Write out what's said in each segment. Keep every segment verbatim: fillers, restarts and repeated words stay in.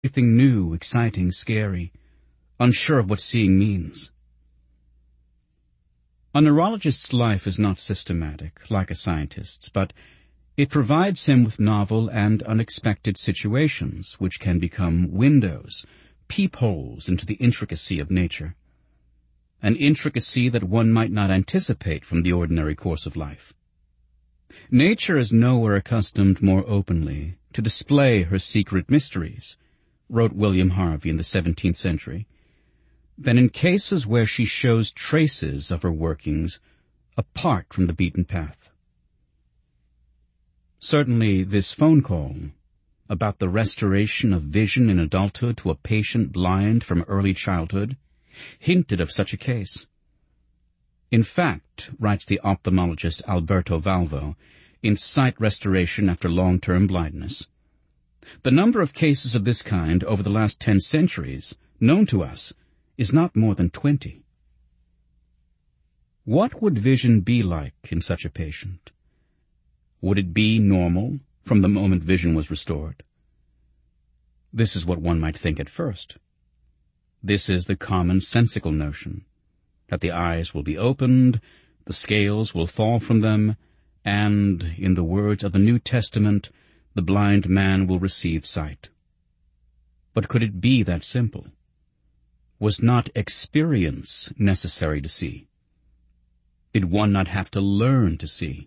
everything new, exciting, scary, unsure of what seeing means. A neurologist's life is not systematic, like a scientist's, but it provides him with novel and unexpected situations which can become windows, peepholes into the intricacy of nature, an intricacy that one might not anticipate from the ordinary course of life. Nature is nowhere accustomed more openly to display her secret mysteries, wrote William Harvey in the seventeenth century, than in cases where she shows traces of her workings apart from the beaten path. Certainly this phone call about the restoration of vision in adulthood to a patient blind from early childhood hinted of such a case. In fact, writes the ophthalmologist Alberto Valvo, in Sight Restoration After Long-Term Blindness, the number of cases of this kind over the last ten centuries, known to us, is not more than twenty. What would vision be like in such a patient? Would it be normal from the moment vision was restored? This is what one might think at first. This is the commonsensical notion, that the eyes will be opened, the scales will fall from them, and, in the words of the New Testament, the blind man will receive sight. But could it be that simple? Was not experience necessary to see? Did one not have to learn to see?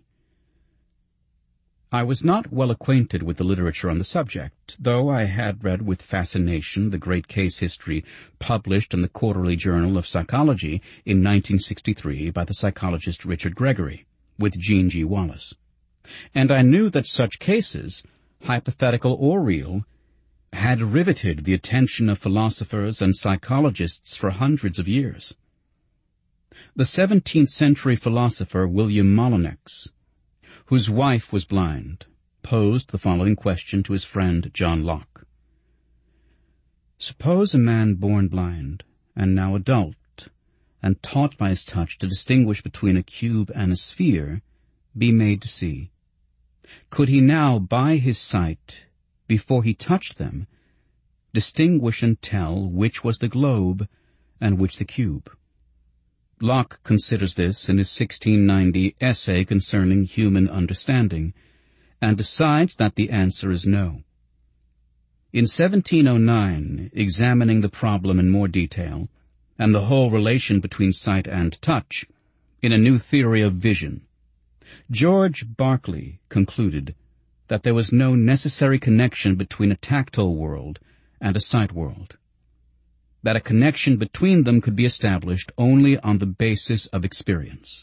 I was not well acquainted with the literature on the subject, though I had read with fascination the great case history published in the Quarterly Journal of Psychology in nineteen sixty-three by the psychologist Richard Gregory, with Jean G. Wallace. And I knew that such cases, hypothetical or real, had riveted the attention of philosophers and psychologists for hundreds of years. The seventeenth century philosopher William Molyneux, whose wife was blind, posed the following question to his friend John Locke. Suppose a man born blind, and now adult, and taught by his touch to distinguish between a cube and a sphere, be made to see. Could he now, by his sight, before he touched them, distinguish and tell which was the globe and which the cube? Locke considers this in his sixteen ninety essay concerning human understanding, and decides that the answer is no. In seventeen oh nine, examining the problem in more detail, and the whole relation between sight and touch, in a new theory of vision, George Berkeley concluded that there was no necessary connection between a tactile world and a sight world, that a connection between them could be established only on the basis of experience.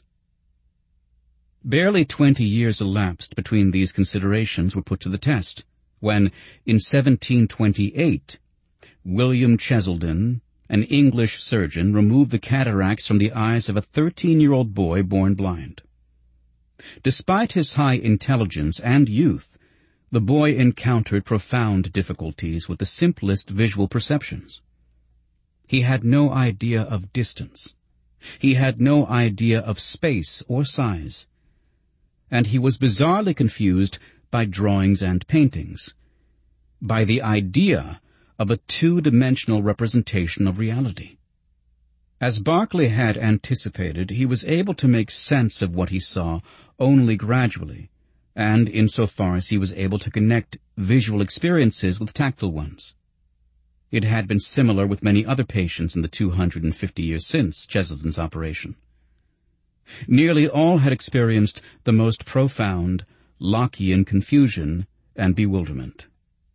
Barely twenty years elapsed between these considerations were put to the test, when, in seventeen twenty-eight, William Cheselden, an English surgeon, removed the cataracts from the eyes of a thirteen-year-old boy born blind. Despite his high intelligence and youth, the boy encountered profound difficulties with the simplest visual perceptions. He had no idea of distance. He had no idea of space or size. And he was bizarrely confused by drawings and paintings, by the idea of a two-dimensional representation of reality. As Berkeley had anticipated, he was able to make sense of what he saw only gradually, and insofar as he was able to connect visual experiences with tactile ones. It had been similar with many other patients in the two hundred fifty years since Cheselden's operation. Nearly all had experienced the most profound Lockean confusion and bewilderment.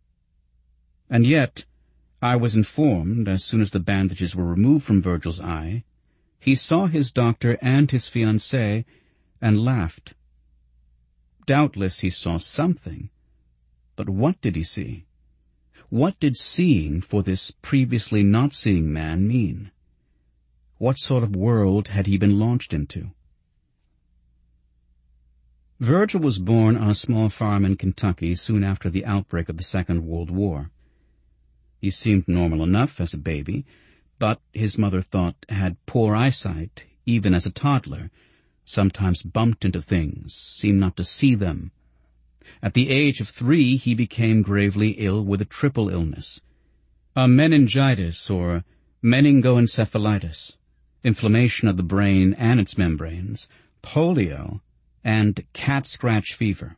And yet, I was informed, as soon as the bandages were removed from Virgil's eye, he saw his doctor and his fiancée and laughed. Doubtless he saw something, but what did he see? What did seeing for this previously not-seeing man mean? What sort of world had he been launched into? Virgil was born on a small farm in Kentucky soon after the outbreak of the Second World War. He seemed normal enough as a baby, but his mother thought had poor eyesight even as a toddler, sometimes bumped into things, seemed not to see them. At the age of three, he became gravely ill with a triple illness, a meningitis or meningoencephalitis, inflammation of the brain and its membranes, polio, and cat scratch fever.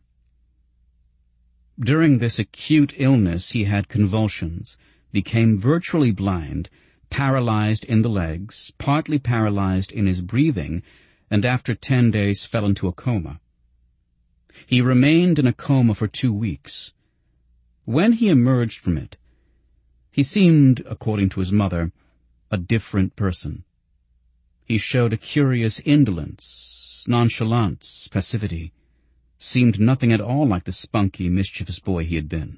During this acute illness he had convulsions, became virtually blind, paralyzed in the legs, partly paralyzed in his breathing, and after ten days fell into a coma. He remained in a coma for two weeks. When he emerged from it, he seemed, according to his mother, a different person. He showed a curious indolence, nonchalance, passivity, seemed nothing at all like the spunky, mischievous boy he had been.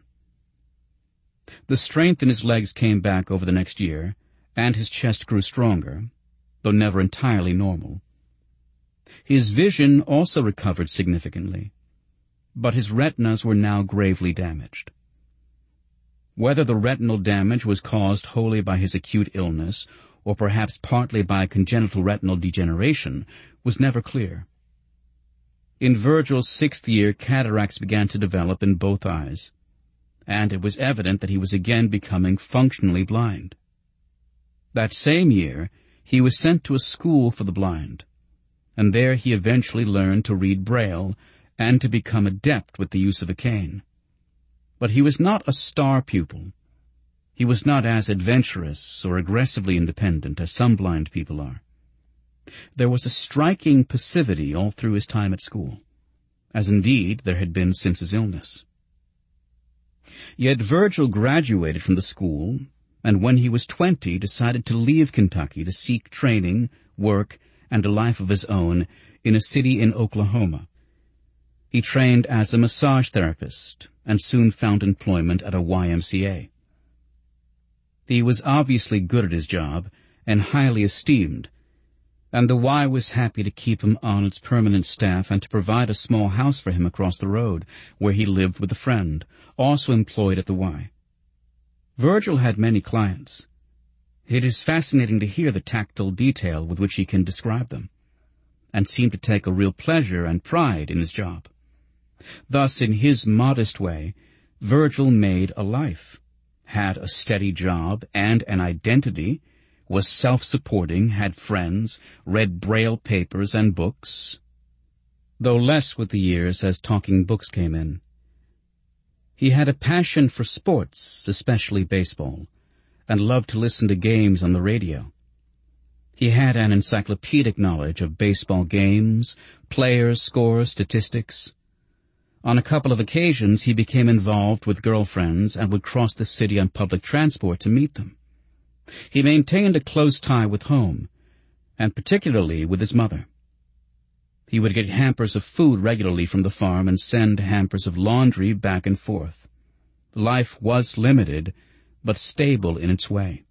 The strength in his legs came back over the next year, and his chest grew stronger, though never entirely normal. His vision also recovered significantly, but his retinas were now gravely damaged. Whether the retinal damage was caused wholly by his acute illness, or perhaps partly by congenital retinal degeneration, was never clear. In Virgil's sixth year, cataracts began to develop in both eyes, and it was evident that he was again becoming functionally blind. That same year, he was sent to a school for the blind, and there he eventually learned to read Braille and to become adept with the use of a cane. But he was not a star pupil. He was not as adventurous or aggressively independent as some blind people are. There was a striking passivity all through his time at school, as indeed there had been since his illness. Yet Virgil graduated from the school, and when he was twenty decided to leave Kentucky to seek training, work, and a life of his own in a city in Oklahoma. He trained as a massage therapist and soon found employment at a Y M C A. He was obviously good at his job and highly esteemed, and the Y was happy to keep him on its permanent staff and to provide a small house for him across the road, where he lived with a friend, also employed at the Y. Virgil had many clients. It is fascinating to hear the tactile detail with which he can describe them, and seemed to take a real pleasure and pride in his job. Thus, in his modest way, Virgil made a life, had a steady job and an identity, was self-supporting, had friends, read Braille papers and books, though less with the years as talking books came in. He had a passion for sports, especially baseball, and loved to listen to games on the radio. He had an encyclopedic knowledge of baseball games, players, scores, statistics. On a couple of occasions he became involved with girlfriends and would cross the city on public transport to meet them. He maintained a close tie with home, and particularly with his mother. He would get hampers of food regularly from the farm and send hampers of laundry back and forth. Life was limited, but stable in its way.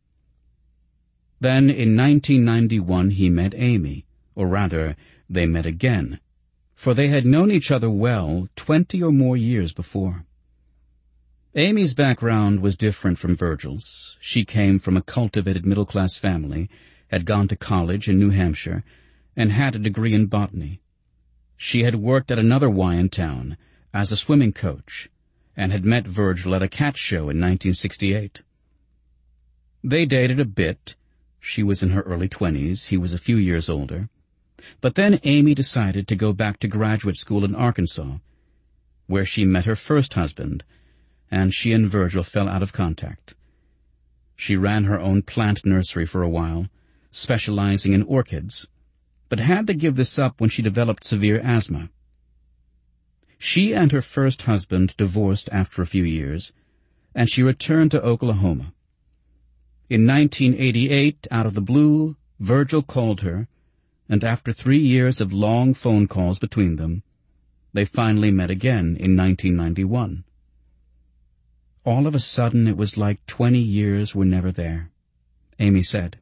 Then, in nineteen ninety-one, he met Amy, or rather, they met again, for they had known each other well twenty or more years before. Amy's background was different from Virgil's. She came from a cultivated middle-class family, had gone to college in New Hampshire, and had a degree in botany. She had worked at another Y in town as a swimming coach, and had met Virgil at a cat show in nineteen sixty-eight. They dated a bit. She was in her early twenties, he was a few years older. But then Amy decided to go back to graduate school in Arkansas, where she met her first husband, and she and Virgil fell out of contact. She ran her own plant nursery for a while, specializing in orchids, but had to give this up when she developed severe asthma. She and her first husband divorced after a few years, and she returned to Oklahoma. In nineteen eighty-eight, out of the blue, Virgil called her, and after three years of long phone calls between them, they finally met again in nineteen ninety-one. All of a sudden it was like twenty years were never there, Amy said.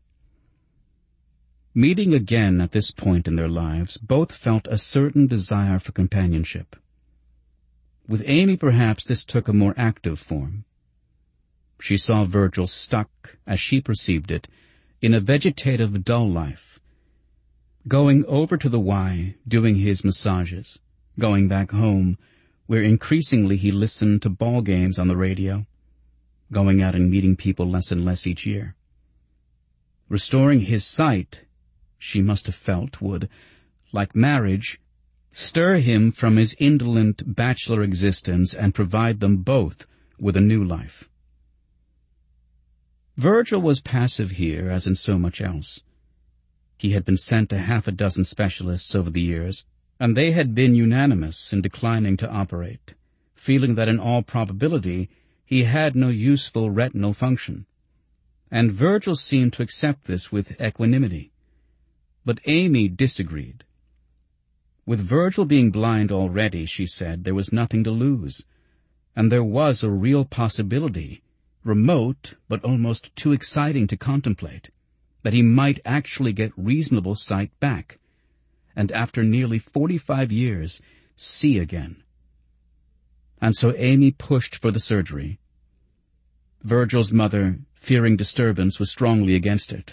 Meeting again at this point in their lives, both felt a certain desire for companionship. With Amy, perhaps, this took a more active form. She saw Virgil stuck, as she perceived it, in a vegetative, dull life, going over to the Y, doing his massages, going back home, where increasingly he listened to ball games on the radio, going out and meeting people less and less each year. Restoring his sight, she must have felt, would, like marriage, stir him from his indolent bachelor existence and provide them both with a new life. Virgil was passive here, as in so much else. He had been sent to half a dozen specialists over the years, and they had been unanimous in declining to operate, feeling that in all probability he had no useful retinal function. And Virgil seemed to accept this with equanimity. But Amy disagreed. With Virgil being blind already, she said, there was nothing to lose, and there was a real possibility, remote but almost too exciting to contemplate, that he might actually get reasonable sight back, and after nearly forty-five years, see again. And so Amy pushed for the surgery. Virgil's mother, fearing disturbance, was strongly against it.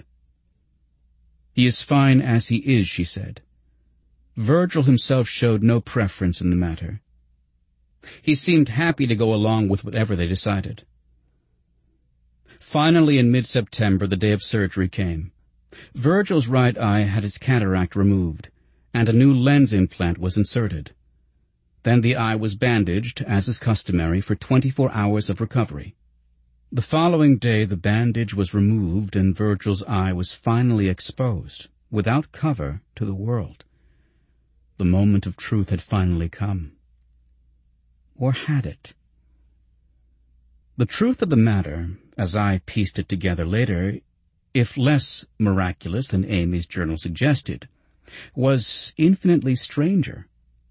"He is fine as he is," she said. Virgil himself showed no preference in the matter. He seemed happy to go along with whatever they decided. Finally, in mid-September, the day of surgery came. Virgil's right eye had its cataract removed, and a new lens implant was inserted. Then the eye was bandaged, as is customary, for twenty-four hours of recovery. The following day the bandage was removed and Virgil's eye was finally exposed, without cover, to the world. The moment of truth had finally come. Or had it? The truth of the matter, as I pieced it together later, if less miraculous than Amy's journal suggested, was infinitely stranger.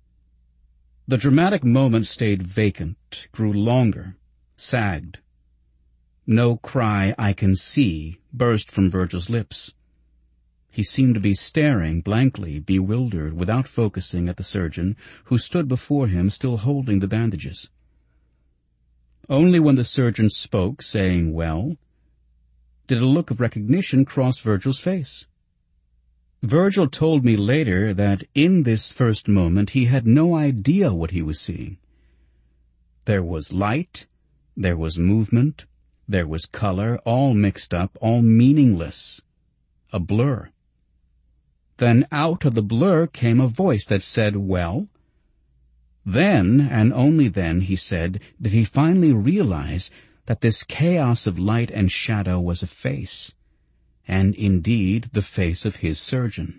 The dramatic moment stayed vacant, grew longer, sagged. No cry, "I can see," burst from Virgil's lips. He seemed to be staring blankly, bewildered, without focusing, at the surgeon, who stood before him, still holding the bandages. Only when the surgeon spoke, saying, "Well," did a look of recognition cross Virgil's face. Virgil told me later that in this first moment he had no idea what he was seeing. There was light, there was movement, there was color, all mixed up, all meaningless. A blur. Then out of the blur came a voice that said, "Well?" Then, and only then, he said, did he finally realize that this chaos of light and shadow was a face, and indeed the face of his surgeon.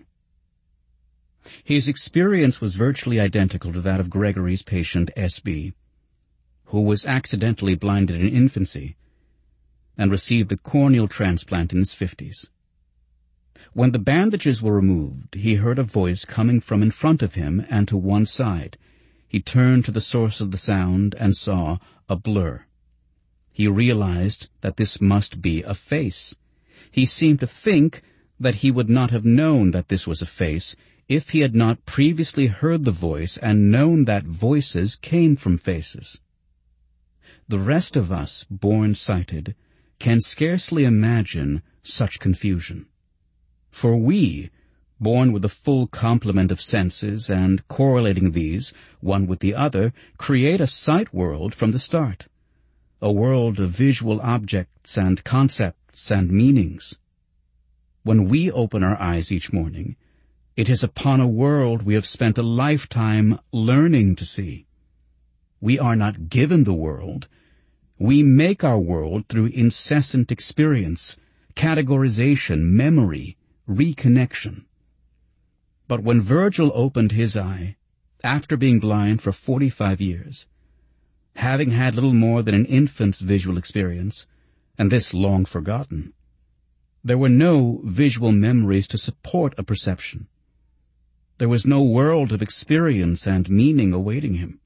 His experience was virtually identical to that of Gregory's patient S B, who was accidentally blinded in infancy and received the corneal transplant in his fifties. When the bandages were removed, he heard a voice coming from in front of him and to one side. He turned to the source of the sound and saw a blur. He realized that this must be a face. He seemed to think that he would not have known that this was a face if he had not previously heard the voice and known that voices came from faces. The rest of us, born sighted, can scarcely imagine such confusion. For we, born with a full complement of senses and correlating these, one with the other, create a sight world from the start, a world of visual objects and concepts and meanings. When we open our eyes each morning, it is upon a world we have spent a lifetime learning to see. We are not given the world. We make our world through incessant experience, categorization, memory, reconnection. But when Virgil opened his eye, after being blind for forty-five years, having had little more than an infant's visual experience, and this long forgotten, there were no visual memories to support a perception. There was no world of experience and meaning awaiting him.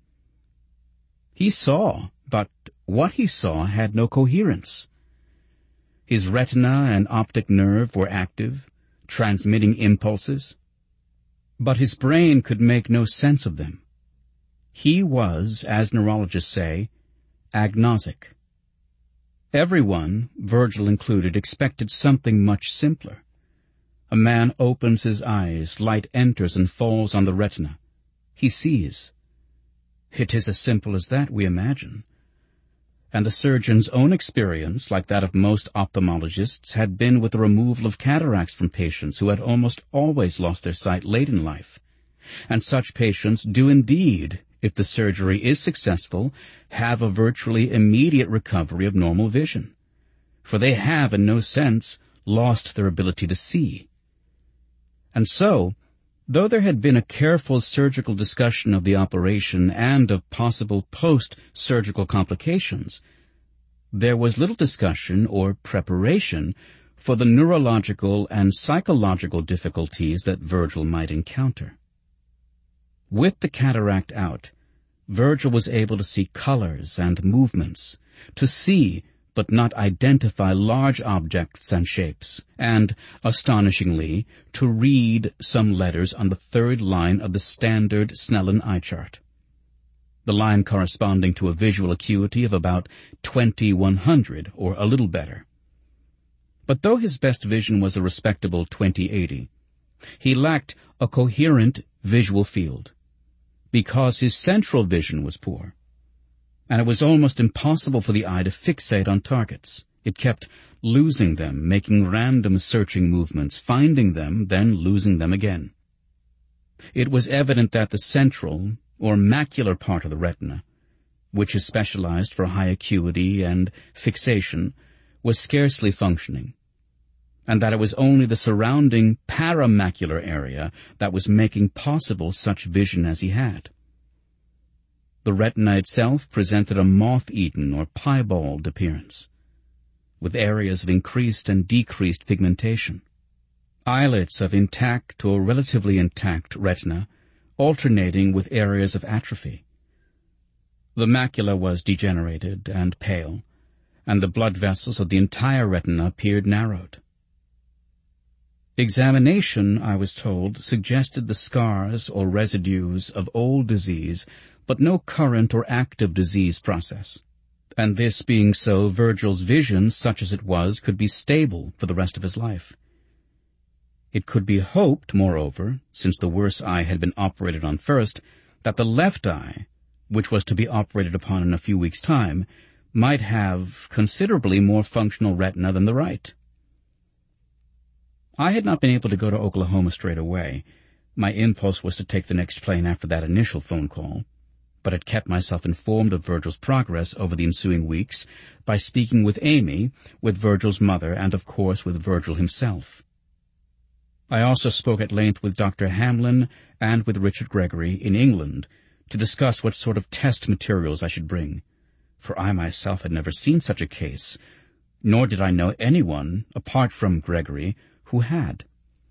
He saw, but what he saw had no coherence. His retina and optic nerve were active, transmitting impulses, but his brain could make no sense of them. He was, as neurologists say, agnostic. Everyone, Virgil included, expected something much simpler. A man opens his eyes, light enters and falls on the retina. He sees. It is as simple as that, we imagine. and the surgeon's own experience, like that of most ophthalmologists, had been with the removal of cataracts from patients who had almost always lost their sight late in life. And such patients do indeed, if the surgery is successful, have a virtually immediate recovery of normal vision, for they have, in no sense, lost their ability to see. And so, though there had been a careful surgical discussion of the operation and of possible post-surgical complications, there was little discussion or preparation for the neurological and psychological difficulties that Virgil might encounter. With the cataract out, Virgil was able to see colors and movements, to see but not identify large objects and shapes, and, astonishingly, to read some letters on the third line of the standard Snellen eye chart, the line corresponding to a visual acuity of about twenty-one hundred, or a little better. But though his best vision was a respectable twenty eighty, he lacked a coherent visual field, because his central vision was poor, and it was almost impossible for the eye to fixate on targets. It kept losing them, making random searching movements, finding them, then losing them again. It was evident that the central, or macular part of the retina, which is specialized for high acuity and fixation, was scarcely functioning, and that it was only the surrounding paramacular area that was making possible such vision as he had. The retina itself presented a moth-eaten or piebald appearance, with areas of increased and decreased pigmentation, islets of intact or relatively intact retina alternating with areas of atrophy. The macula was degenerated and pale, and the blood vessels of the entire retina appeared narrowed. Examination, I was told, suggested the scars or residues of old disease, but no current or active disease process. And this being so, Virgil's vision, such as it was, could be stable for the rest of his life. It could be hoped, moreover, since the worse eye had been operated on first, that the left eye, which was to be operated upon in a few weeks' time, might have considerably more functional retina than the right. I had not been able to go to Oklahoma straight away. My impulse was to take the next plane after that initial phone call, but had kept myself informed of Virgil's progress over the ensuing weeks by speaking with Amy, with Virgil's mother, and of course with Virgil himself. I also spoke at length with Doctor Hamlin and with Richard Gregory in England to discuss what sort of test materials I should bring, for I myself had never seen such a case, nor did I know anyone, apart from Gregory, who had.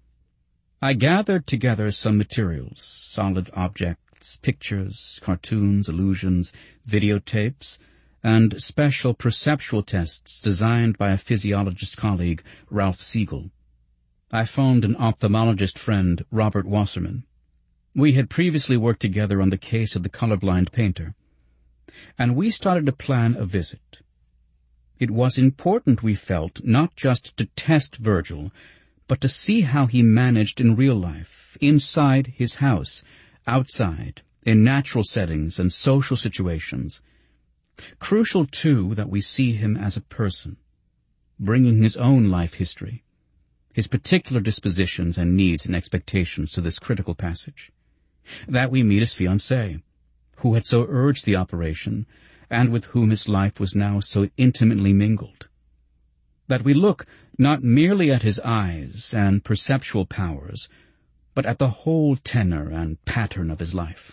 I gathered together some materials, solid objects, pictures, cartoons, illusions, videotapes, and special perceptual tests designed by a physiologist colleague, Ralph Siegel. I phoned an ophthalmologist friend, Robert Wasserman. We had previously worked together on the case of the colorblind painter, and we started to plan a visit. It was important, we felt, not just to test Virgil, but to see how he managed in real life, inside his house, outside, in natural settings and social situations. Crucial, too, that we see him as a person, bringing his own life history, his particular dispositions and needs and expectations to this critical passage. That we meet his fiancée, who had so urged the operation, and with whom his life was now so intimately mingled. That we look not merely at his eyes and perceptual powers, but at the whole tenor and pattern of his life.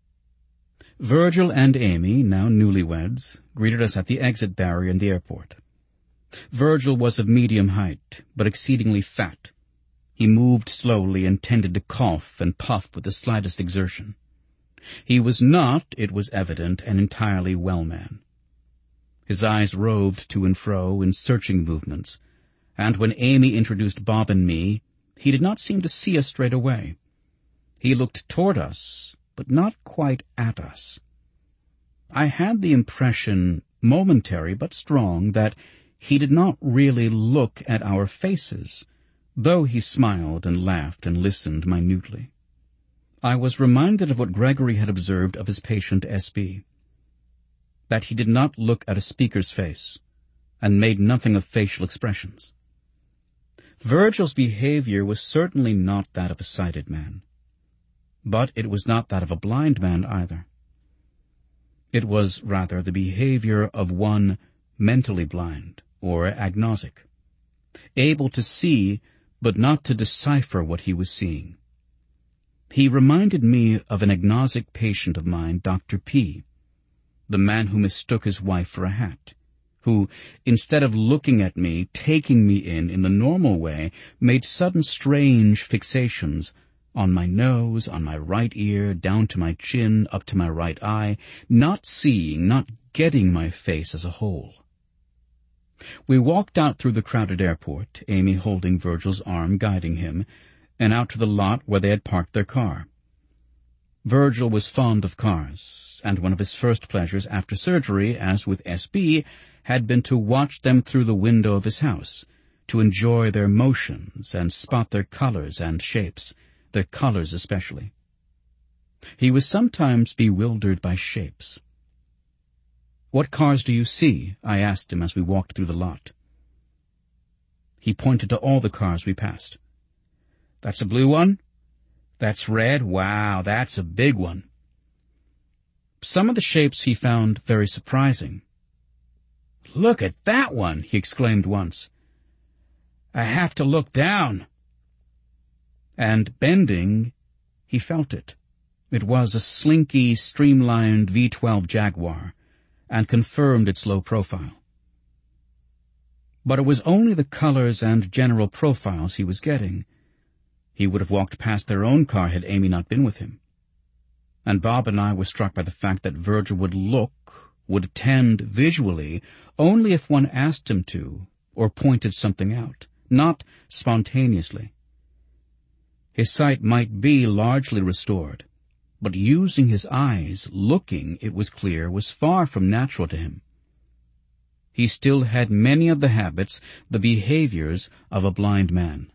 Virgil and Amy, now newlyweds, greeted us at the exit barrier in the airport. Virgil was of medium height, but exceedingly fat. He moved slowly and tended to cough and puff with the slightest exertion. He was not, it was evident, an entirely well man. His eyes roved to and fro in searching movements, and when Amy introduced Bob and me, he did not seem to see us straight away. He looked toward us, but not quite at us. I had the impression, momentary but strong, that he did not really look at our faces, though he smiled and laughed and listened minutely. I was reminded of what Gregory had observed of his patient S B. that he did not look at a speaker's face and made nothing of facial expressions. Virgil's behavior was certainly not that of a sighted man, but it was not that of a blind man either. It was rather the behavior of one mentally blind or agnostic, able to see but not to decipher what he was seeing. He reminded me of an agnostic patient of mine, Doctor P., the man who mistook his wife for a hat, who, instead of looking at me, taking me in in the normal way, made sudden strange fixations on my nose, on my right ear, down to my chin, up to my right eye, not seeing, not getting my face as a whole. We walked out through the crowded airport, Amy holding Virgil's arm, guiding him, and out to the lot where they had parked their car. Virgil was fond of cars, and one of his first pleasures after surgery, as with S B, had been to watch them through the window of his house, to enjoy their motions and spot their colors and shapes, their colors especially. He was sometimes bewildered by shapes. "What cars do you see?" I asked him as we walked through the lot. He pointed to all the cars we passed. "That's a blue one? That's red? Wow, that's a big one." Some of the shapes he found very surprising. "Look at that one!" he exclaimed once. "I have to look down." And bending, he felt it. It was a slinky, streamlined V twelve Jaguar, and confirmed its low profile. But it was only the colors and general profiles he was getting. He would have walked past their own car had Amy not been with him. And Bob and I were struck by the fact that Virgil would look, would attend visually, only if one asked him to, or pointed something out, not spontaneously. His sight might be largely restored, but using his eyes, looking, it was clear, was far from natural to him. He still had many of the habits, the behaviors of a blind man.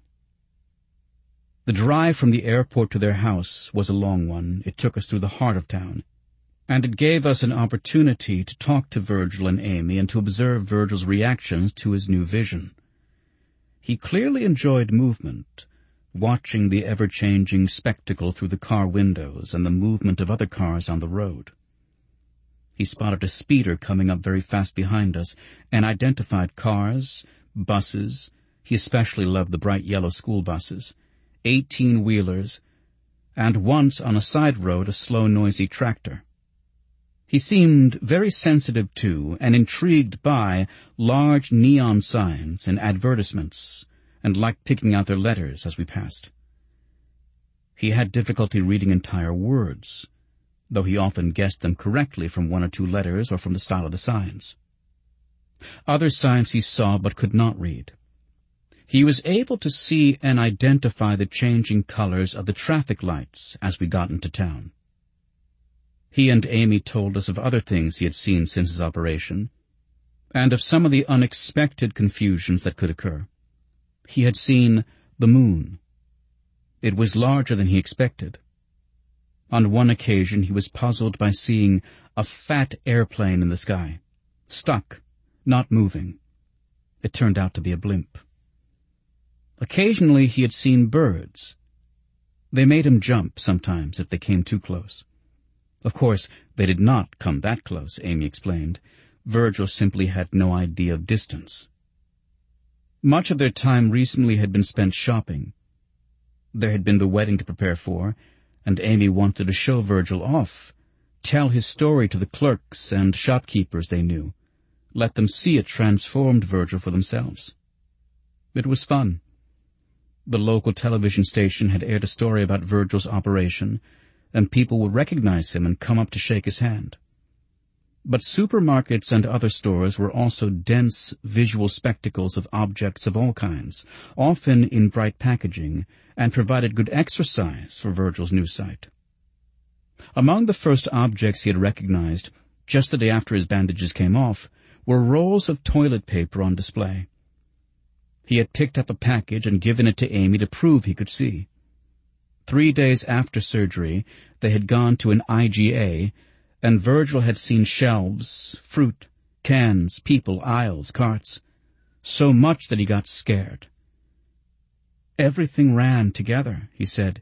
The drive from the airport to their house was a long one. It took us through the heart of town, and it gave us an opportunity to talk to Virgil and Amy and to observe Virgil's reactions to his new vision. He clearly enjoyed movement, watching the ever-changing spectacle through the car windows and the movement of other cars on the road. He spotted a speeder coming up very fast behind us and identified cars, buses. He especially loved the bright yellow school buses, eighteen-wheelers, and once on a side road a slow, noisy tractor. He seemed very sensitive to and intrigued by large neon signs and advertisements, and liked picking out their letters as we passed. He had difficulty reading entire words, though he often guessed them correctly from one or two letters or from the style of the signs. Other signs he saw but could not read. He was able to see and identify the changing colors of the traffic lights as we got into town. He and Amy told us of other things he had seen since his operation, and of some of the unexpected confusions that could occur. He had seen the moon. It was larger than he expected. On one occasion he was puzzled by seeing a fat airplane in the sky, stuck, not moving. It turned out to be a blimp. Occasionally he had seen birds. They made him jump sometimes if they came too close. Of course, they did not come that close, Amy explained. Virgil simply had no idea of distance. Much of their time recently had been spent shopping. There had been the wedding to prepare for, and Amy wanted to show Virgil off, tell his story to the clerks and shopkeepers they knew, let them see a transformed Virgil for themselves. It was fun. The local television station had aired a story about Virgil's operation, and people would recognize him and come up to shake his hand. But supermarkets and other stores were also dense visual spectacles of objects of all kinds, often in bright packaging, and provided good exercise for Virgil's new sight. Among the first objects he had recognized, just the day after his bandages came off, were rolls of toilet paper on display. He had picked up a package and given it to Amy to prove he could see. Three days after surgery, they had gone to an I G A, and Virgil had seen shelves, fruit, cans, people, aisles, carts, so much that he got scared. Everything ran together, he said.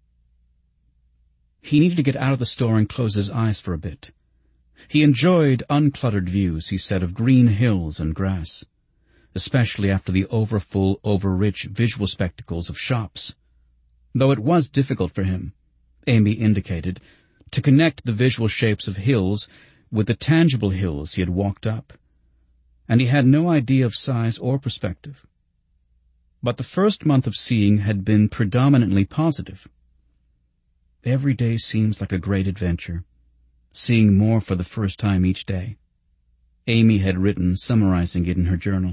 He needed to get out of the store and close his eyes for a bit. He enjoyed uncluttered views, he said, of green hills and grass, especially after the overfull, overrich visual spectacles of shops. Though it was difficult for him, Amy indicated, to connect the visual shapes of hills with the tangible hills he had walked up, and he had no idea of size or perspective. But the first month of seeing had been predominantly positive. Every day seems like a great adventure, seeing more for the first time each day. Amy had written, summarizing it in her journal.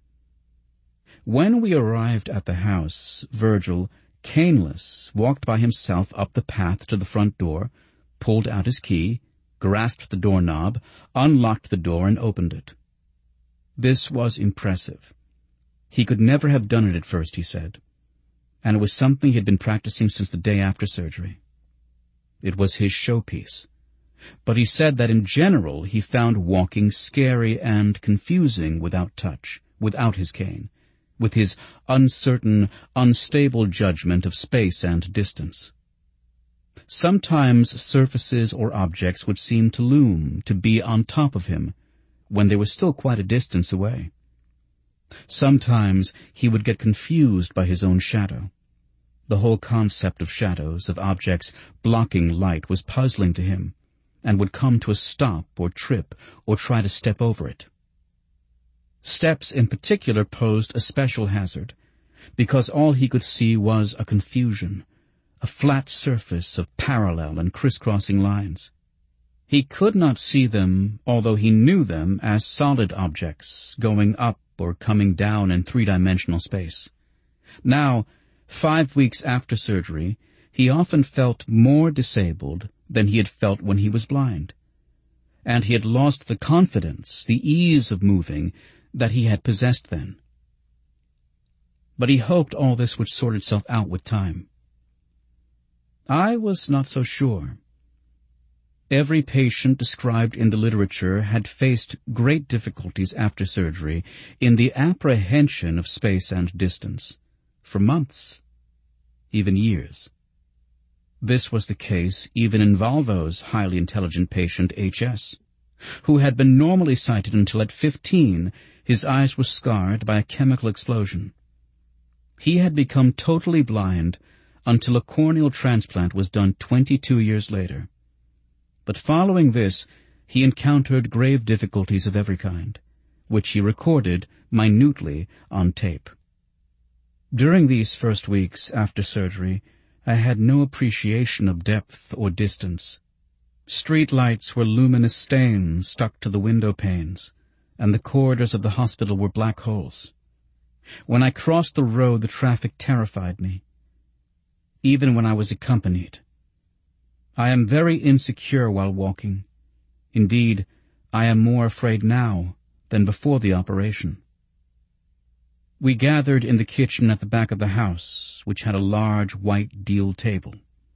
When we arrived at the house, Virgil, caneless, walked by himself up the path to the front door, pulled out his key, grasped the doorknob, unlocked the door, and opened it. This was impressive. He could never have done it at first, he said, and it was something he had been practicing since the day after surgery. It was his showpiece. But he said that in general he found walking scary and confusing without touch, without his cane, with his uncertain, unstable judgment of space and distance. Sometimes surfaces or objects would seem to loom, to be on top of him, when they were still quite a distance away. Sometimes he would get confused by his own shadow. The whole concept of shadows, of objects blocking light, was puzzling to him, and would come to a stop or trip or try to step over it. Steps in particular posed a special hazard, because all he could see was a confusion, a flat surface of parallel and crisscrossing lines. He could not see them, although he knew them as solid objects going up or coming down in three-dimensional space. Now, five weeks after surgery, he often felt more disabled than he had felt when he was blind, and he had lost the confidence, the ease of moving that he had possessed then. But he hoped all this would sort itself out with time. I was not so sure. Every patient described in the literature had faced great difficulties after surgery in the apprehension of space and distance, for months, even years. This was the case even in Volvo's highly intelligent patient H S, who had been normally sighted until at fifteen his eyes were scarred by a chemical explosion. He had become totally blind until a corneal transplant was done twenty-two years later. But following this, he encountered grave difficulties of every kind, which he recorded minutely on tape. During these first weeks after surgery, I had no appreciation of depth or distance. Street lights were luminous stains stuck to the window panes, and the corridors of the hospital were black holes. When I crossed the road, the traffic terrified me, even when I was accompanied. I am very insecure while walking. Indeed, I am more afraid now than before the operation. We gathered in the kitchen at the back of the house, which had a large white deal table.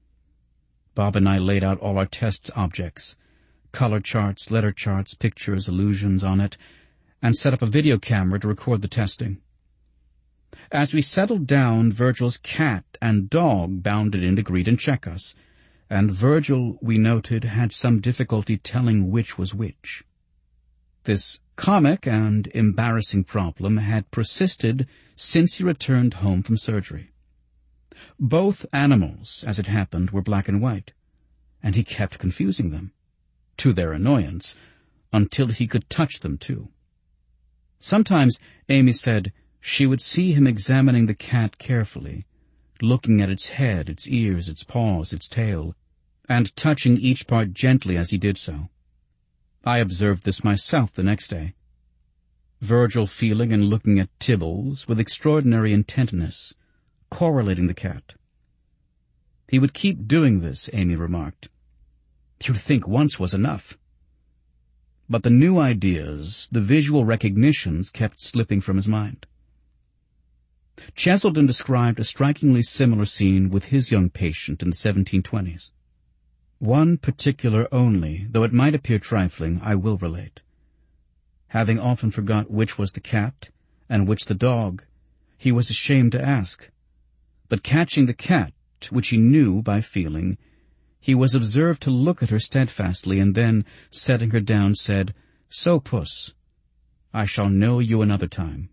Bob and I laid out all our test objects, color charts, letter charts, pictures, illusions on it, and set up a video camera to record the testing. As we settled down, Virgil's cat and dog bounded in to greet and check us, and Virgil, we noted, had some difficulty telling which was which. This comic and embarrassing problem had persisted since he returned home from surgery. Both animals, as it happened, were black and white, and he kept confusing them, to their annoyance, until he could touch them too. Sometimes, Amy said, she would see him examining the cat carefully, looking at its head, its ears, its paws, its tail, and touching each part gently as he did so. I observed this myself the next day. Virgil feeling and looking at Tibbles with extraordinary intentness, correlating the cat. He would keep doing this, Amy remarked. You'd think once was enough. But the new ideas, the visual recognitions, kept slipping from his mind. Cheselden described a strikingly similar scene with his young patient in the seventeen twenties. One particular only, though it might appear trifling, I will relate. Having often forgot which was the cat and which the dog, he was ashamed to ask. But catching the cat, which he knew by feeling, he was observed to look at her steadfastly, and then, setting her down, said, "So, puss, I shall know you another time."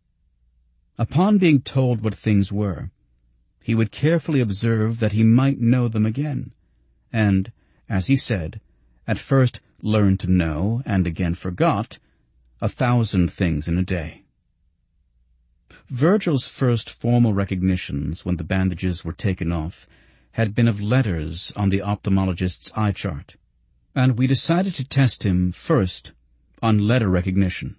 Upon being told what things were, he would carefully observe that he might know them again, and, as he said, at first learned to know, and again forgot, a thousand things in a day. Virgil's first formal recognitions, when the bandages were taken off, had been of letters on the ophthalmologist's eye chart, and we decided to test him first on letter recognition.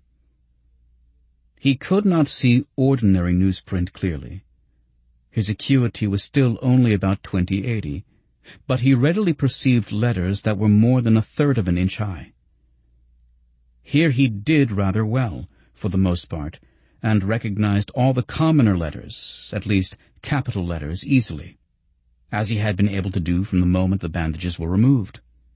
He could not see ordinary newsprint clearly. His acuity was still only about twenty eighty, but he readily perceived letters that were more than a third of an inch high. Here he did rather well, for the most part, and recognized all the commoner letters, at least capital letters, easily, as he had been able to do from the moment the bandages were removed.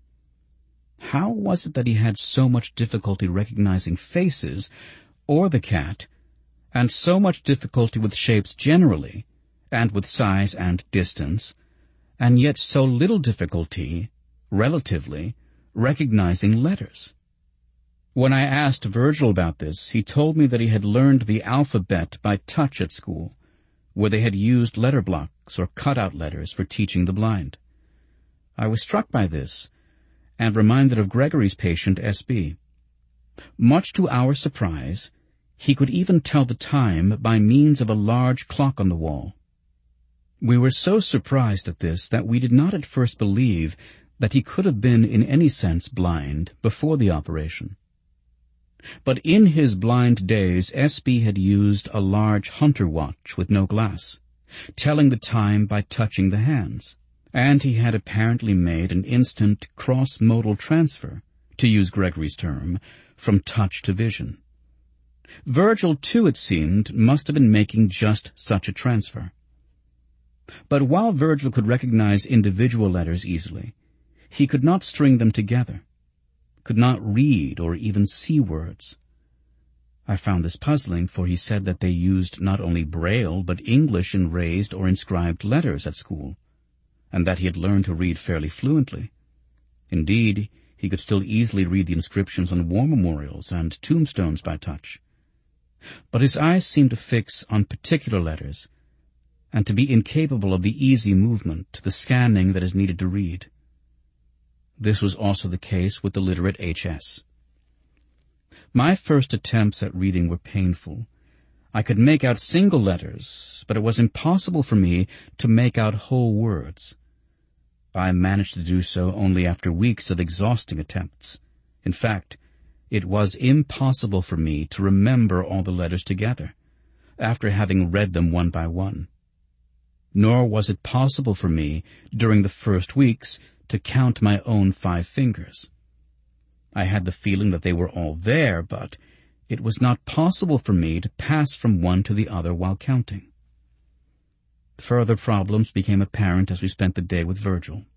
How was it that he had so much difficulty recognizing faces, or the cat, and so much difficulty with shapes generally, and with size and distance, and yet so little difficulty, relatively, recognizing letters? When I asked Virgil about this, he told me that he had learned the alphabet by touch at school, where they had used letter blocks or cut-out letters for teaching the blind. I was struck by this, and reminded of Gregory's patient S B Much to our surprise, he could even tell the time by means of a large clock on the wall. We were so surprised at this that we did not at first believe that he could have been in any sense blind before the operation. But in his blind days, S B had used a large hunter watch with no glass, telling the time by touching the hands, and he had apparently made an instant cross-modal transfer, to use Gregory's term, from touch to vision. Virgil, too, it seemed, must have been making just such a transfer. But while Virgil could recognize individual letters easily, he could not string them together, could not read or even see words. I found this puzzling, for he said that they used not only Braille but English in raised or inscribed letters at school, and that he had learned to read fairly fluently. Indeed, he could still easily read the inscriptions on war memorials and tombstones by touch. But his eyes seemed to fix on particular letters, and to be incapable of the easy movement, the scanning that is needed to read. This was also the case with the literate H S. My first attempts at reading were painful. I could make out single letters, but it was impossible for me to make out whole words. I managed to do so only after weeks of exhausting attempts. In fact, it was impossible for me to remember all the letters together, after having read them one by one. Nor was it possible for me, during the first weeks, to count my own five fingers. I had the feeling that they were all there, but it was not possible for me to pass from one to the other while counting. Further problems became apparent as we spent the day with Virgil.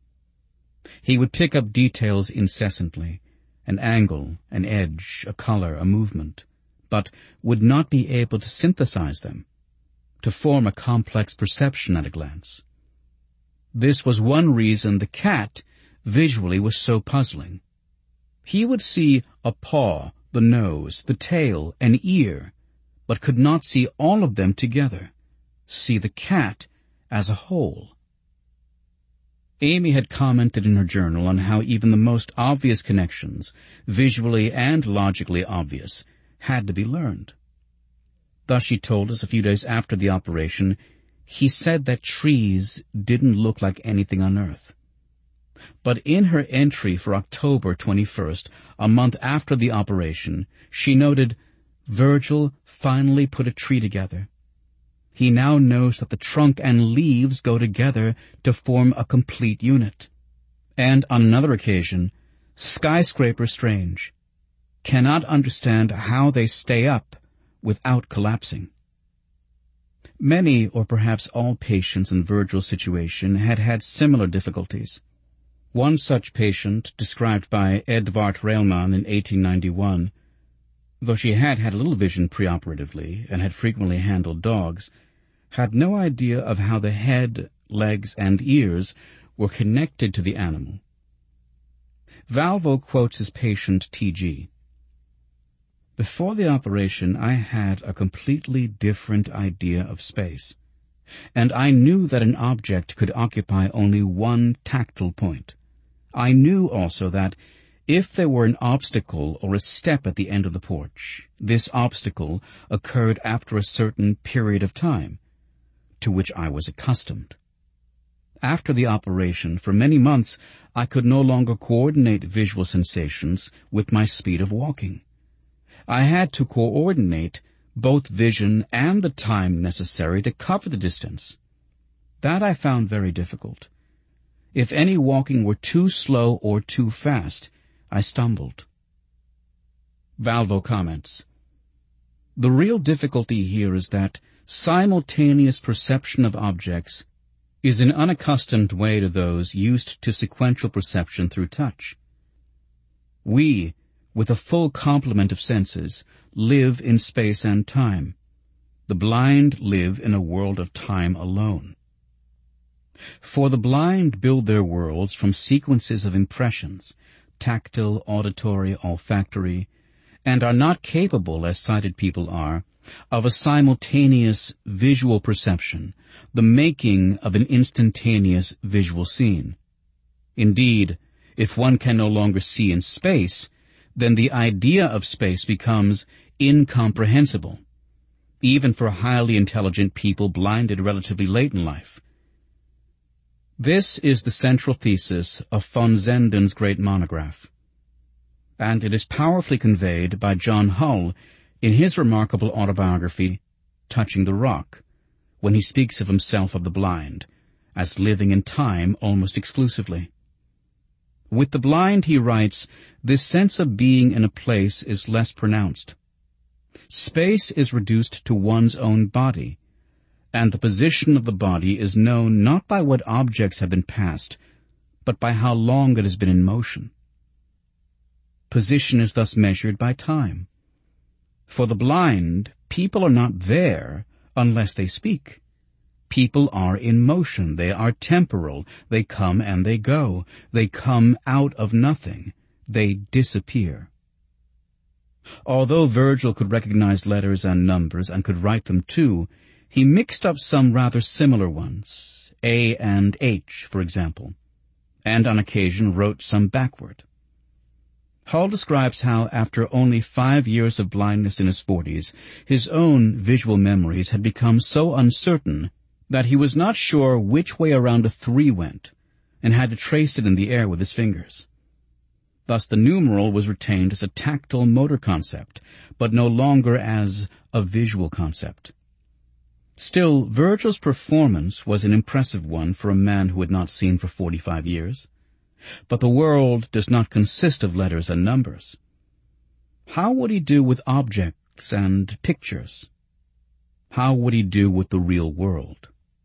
He would pick up details incessantly, an angle, an edge, a color, a movement, but would not be able to synthesize them, to form a complex perception at a glance. This was one reason the cat visually was so puzzling. He would see a paw, the nose, the tail, an ear, but could not see all of them together, see the cat as a whole. Amy had commented in her journal on how even the most obvious connections, visually and logically obvious, had to be learned. Thus she told us a few days after the operation, he said that trees didn't look like anything on earth. But in her entry for October twenty-first, a month after the operation, she noted, "Virgil finally put a tree together. He now knows that the trunk and leaves go together to form a complete unit." And on another occasion, "Skyscraper strange. Cannot understand how they stay up without collapsing." Many, or perhaps all patients in Virgil's situation had had similar difficulties. One such patient, described by Edvard Railman in eighteen ninety-one, though she had had a little vision preoperatively and had frequently handled dogs, had no idea of how the head, legs, and ears were connected to the animal. Valvo quotes his patient T G. Before the operation, I had a completely different idea of space, and I knew that an object could occupy only one tactile point. I knew also that if there were an obstacle or a step at the end of the porch, this obstacle occurred after a certain period of time, to which I was accustomed. After the operation, for many months, I could no longer coordinate visual sensations with my speed of walking. I had to coordinate both vision and the time necessary to cover the distance. That I found very difficult. If any walking were too slow or too fast, I stumbled. Valvo comments, "The real difficulty here is that simultaneous perception of objects is an unaccustomed way to those used to sequential perception through touch. We, with a full complement of senses, live in space and time. The blind live in a world of time alone. For the blind build their worlds from sequences of impressions, tactile, auditory, olfactory, and are not capable, as sighted people are, of a simultaneous visual perception, the making of an instantaneous visual scene. Indeed, if one can no longer see in space, then the idea of space becomes incomprehensible, even for highly intelligent people blinded relatively late in life." This is the central thesis of von Zenden's great monograph, and it is powerfully conveyed by John Hull in his remarkable autobiography, Touching the Rock, when he speaks of himself of the blind, as living in time almost exclusively. With the blind, he writes, this sense of being in a place is less pronounced. Space is reduced to one's own body, and the position of the body is known not by what objects have been passed, but by how long it has been in motion. Position is thus measured by time. For the blind, people are not there unless they speak. People are in motion. They are temporal. They come and they go. They come out of nothing. They disappear. Although Virgil could recognize letters and numbers and could write them too, he mixed up some rather similar ones, A and H, for example, and on occasion wrote some backward. Hull describes how, after only five years of blindness in his forties, his own visual memories had become so uncertain that he was not sure which way around a three went, and had to trace it in the air with his fingers. Thus the numeral was retained as a tactile motor concept, but no longer as a visual concept. Still, Virgil's performance was an impressive one for a man who had not seen for forty-five years. But the world does not consist of letters and numbers. How would he do with objects and pictures? How would he do with the real world?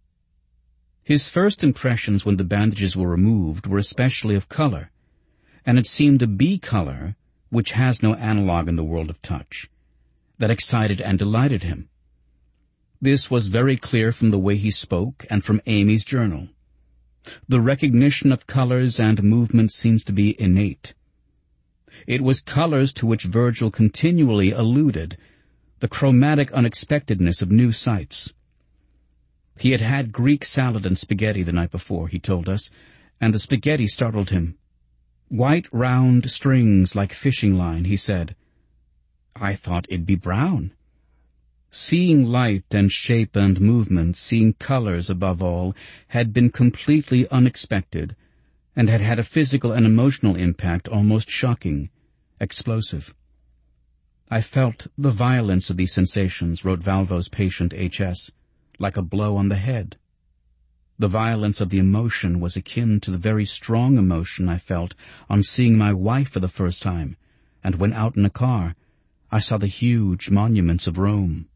His first impressions when the bandages were removed were especially of color, and it seemed to be color, which has no analog in the world of touch, that excited and delighted him. This was very clear from the way he spoke and from Amy's journal. The recognition of colors and movement seems to be innate. It was colors to which Virgil continually alluded, the chromatic unexpectedness of new sights. He had had Greek salad and spaghetti the night before, he told us, and the spaghetti startled him. White round strings like fishing line, he said. I thought it'd be brown. Seeing light and shape and movement, seeing colors above all, had been completely unexpected, and had had a physical and emotional impact almost shocking, explosive. I felt the violence of these sensations, wrote Valvo's patient H S, like a blow on the head. The violence of the emotion was akin to the very strong emotion I felt on seeing my wife for the first time, and when out in a car, I saw the huge monuments of Rome.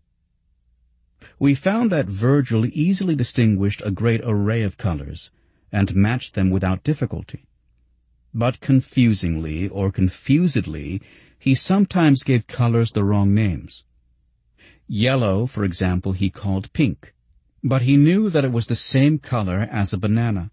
We found that Virgil easily distinguished a great array of colors, and matched them without difficulty. but confusingly or confusedly he sometimes gave colors the wrong names. Yellow, for example, he called pink, but he knew that it was the same color as a banana.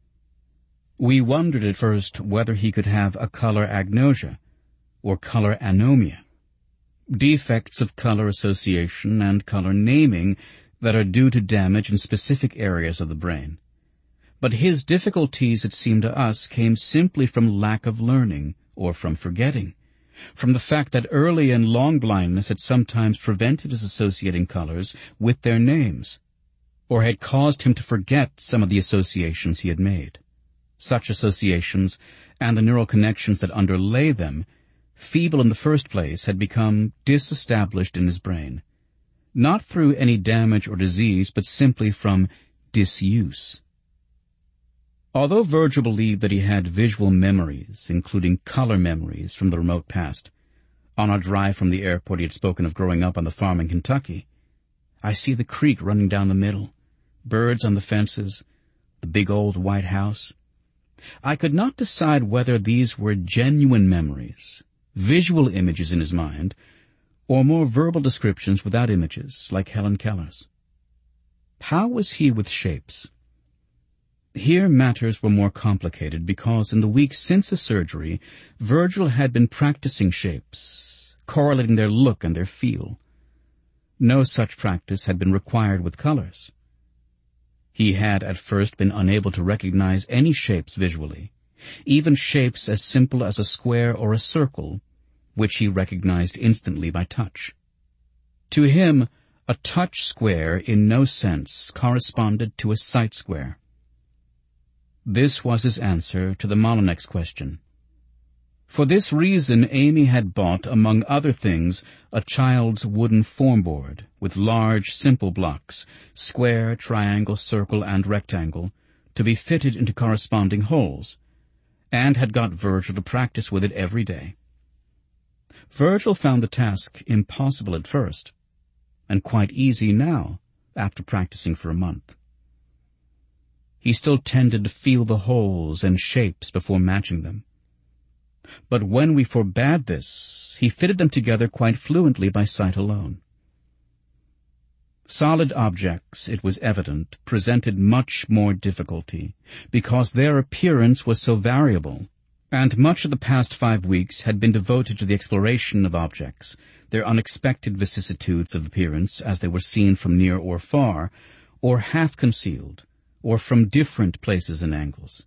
We wondered at first whether he could have a color agnosia or color anomia, defects of color association and color naming that are due to damage in specific areas of the brain. But his difficulties, it seemed to us, came simply from lack of learning or from forgetting, from the fact that early and long blindness had sometimes prevented his associating colors with their names, or had caused him to forget some of the associations he had made. Such associations and the neural connections that underlay them, feeble in the first place, had become disestablished in his brain, not through any damage or disease, but simply from disuse. Although Virgil believed that he had visual memories, including color memories from the remote past, on our drive from the airport he had spoken of growing up on the farm in Kentucky. I see the creek running down the middle, birds on the fences, the big old white house. I could not decide whether these were genuine memories, visual images in his mind, or more verbal descriptions without images, like Helen Keller's. How was he with shapes? Here matters were more complicated because in the weeks since his surgery, Virgil had been practicing shapes, correlating their look and their feel. No such practice had been required with colors. He had at first been unable to recognize any shapes visually, even shapes as simple as a square or a circle, which he recognized instantly by touch. To him, a touch square in no sense corresponded to a sight square. This was his answer to the Molinex question. For this reason, Amy had bought, among other things, a child's wooden form board with large, simple blocks, square, triangle, circle, and rectangle, to be fitted into corresponding holes, and had got Virgil to practice with it every day. Virgil found the task impossible at first, and quite easy now, after practicing for a month. He still tended to feel the holes and shapes before matching them. But when we forbade this, he fitted them together quite fluently by sight alone. Solid objects, it was evident, presented much more difficulty, because their appearance was so variable, and much of the past five weeks had been devoted to the exploration of objects, their unexpected vicissitudes of appearance as they were seen from near or far, or half-concealed, or from different places and angles.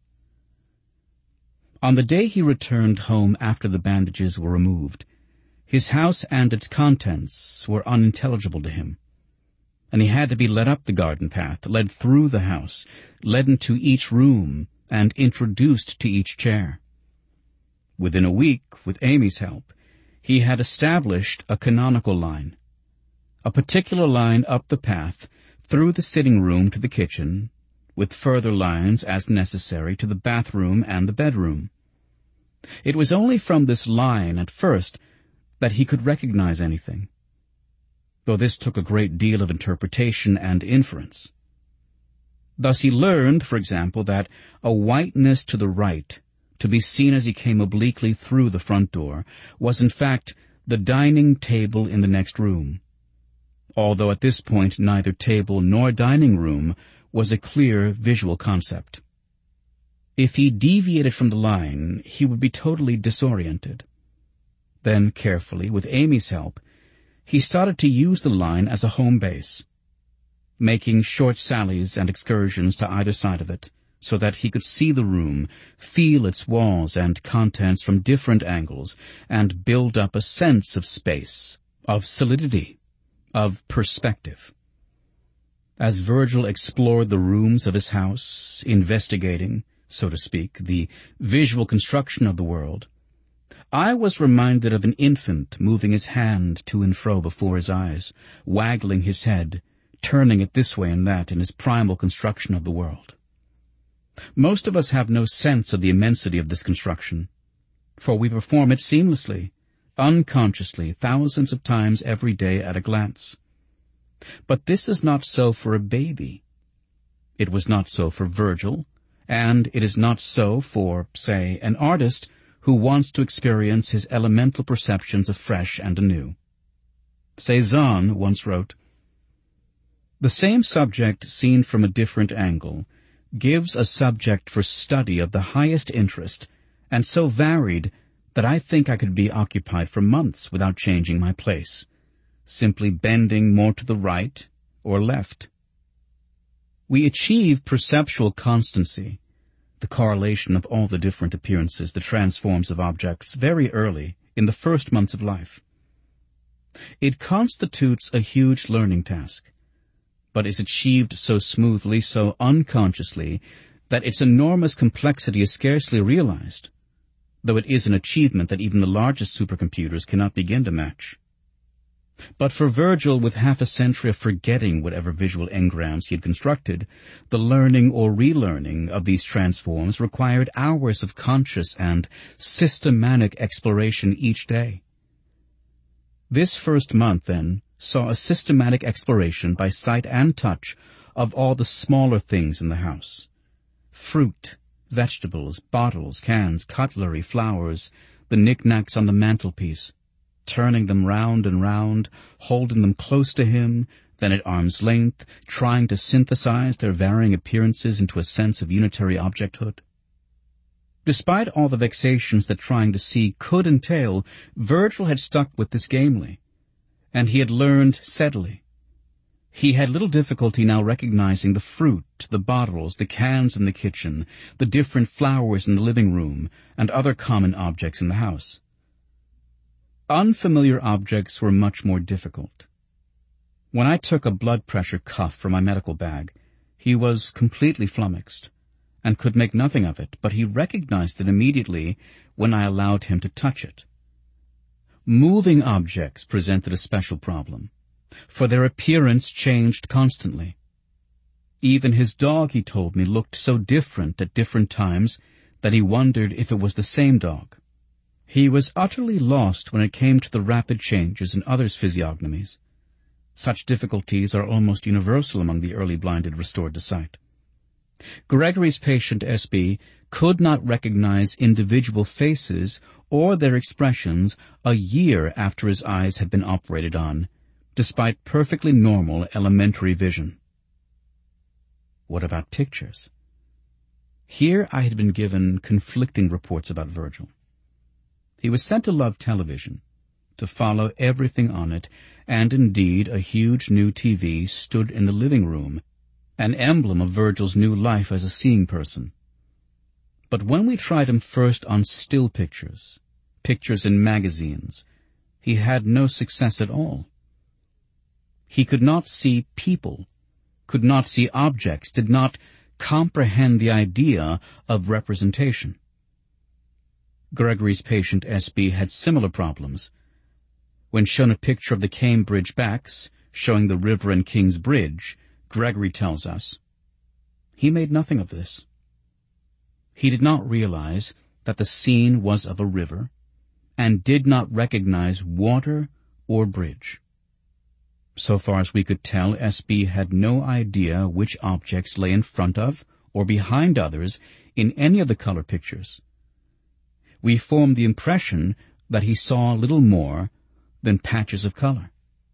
On the day he returned home after the bandages were removed, his house and its contents were unintelligible to him, and he had to be led up the garden path, led through the house, led into each room, and introduced to each chair. Within a week, with Amy's help, he had established a canonical line, a particular line up the path, through the sitting room to the kitchen, with further lines, as necessary, to the bathroom and the bedroom. It was only from this line, at first, that he could recognize anything, though this took a great deal of interpretation and inference. Thus he learned, for example, that a whiteness to the right, to be seen as he came obliquely through the front door, was in fact the dining table in the next room, although at this point neither table nor dining room was a clear visual concept. If he deviated from the line, he would be totally disoriented. Then, carefully, with Amy's help, he started to use the line as a home base, making short sallies and excursions to either side of it, so that he could see the room, feel its walls and contents from different angles, and build up a sense of space, of solidity, of perspective. As Virgil explored the rooms of his house, investigating, so to speak, the visual construction of the world, I was reminded of an infant moving his hand to and fro before his eyes, waggling his head, turning it this way and that in his primal construction of the world. Most of us have no sense of the immensity of this construction, for we perform it seamlessly, unconsciously, thousands of times every day at a glance. But this is not so for a baby. It was not so for Virgil, and it is not so for, say, an artist who wants to experience his elemental perceptions afresh and anew. Cézanne once wrote, "The same subject seen from a different angle gives a subject for study of the highest interest, and so varied that I think I could be occupied for months without changing my place, simply bending more to the right or left." We achieve perceptual constancy, the correlation of all the different appearances, the transforms of objects, very early, in the first months of life. It constitutes a huge learning task, but is achieved so smoothly, so unconsciously, that its enormous complexity is scarcely realized, though it is an achievement that even the largest supercomputers cannot begin to match. But for Virgil, with half a century of forgetting whatever visual engrams he had constructed, the learning or relearning of these transforms required hours of conscious and systematic exploration each day. This first month, then, saw a systematic exploration by sight and touch of all the smaller things in the house. Fruit, vegetables, bottles, cans, cutlery, flowers, the knickknacks on the mantelpiece, turning them round and round, holding them close to him, then at arm's length, trying to synthesize their varying appearances into a sense of unitary objecthood. Despite all the vexations that trying to see could entail, Virgil had stuck with this gamely, and he had learned steadily. He had little difficulty now recognizing the fruit, the bottles, the cans in the kitchen, the different flowers in the living room, and other common objects in the house. Unfamiliar objects were much more difficult. When I took a blood pressure cuff from my medical bag, he was completely flummoxed, and could make nothing of it, but he recognized it immediately when I allowed him to touch it. Moving objects presented a special problem, for their appearance changed constantly. Even his dog, he told me, looked so different at different times that he wondered if it was the same dog. He was utterly lost when it came to the rapid changes in others' physiognomies. Such difficulties are almost universal among the early blinded restored to sight. Gregory's patient S B could not recognize individual faces or their expressions a year after his eyes had been operated on, despite perfectly normal elementary vision. What about pictures? Here I had been given conflicting reports about Virgil. He was sent to love television, to follow everything on it, and indeed a huge new T V stood in the living room, an emblem of Virgil's new life as a seeing person. But when we tried him first on still pictures, pictures in magazines, he had no success at all. He could not see people, could not see objects, did not comprehend the idea of representation. Gregory's patient S B had similar problems. When shown a picture of the Cambridge backs, showing the river and King's Bridge, Gregory tells us, he made nothing of this. He did not realize that the scene was of a river, and did not recognize water or bridge. So far as we could tell, S B had no idea which objects lay in front of or behind others in any of the color pictures. We formed the impression that he saw little more than patches of color.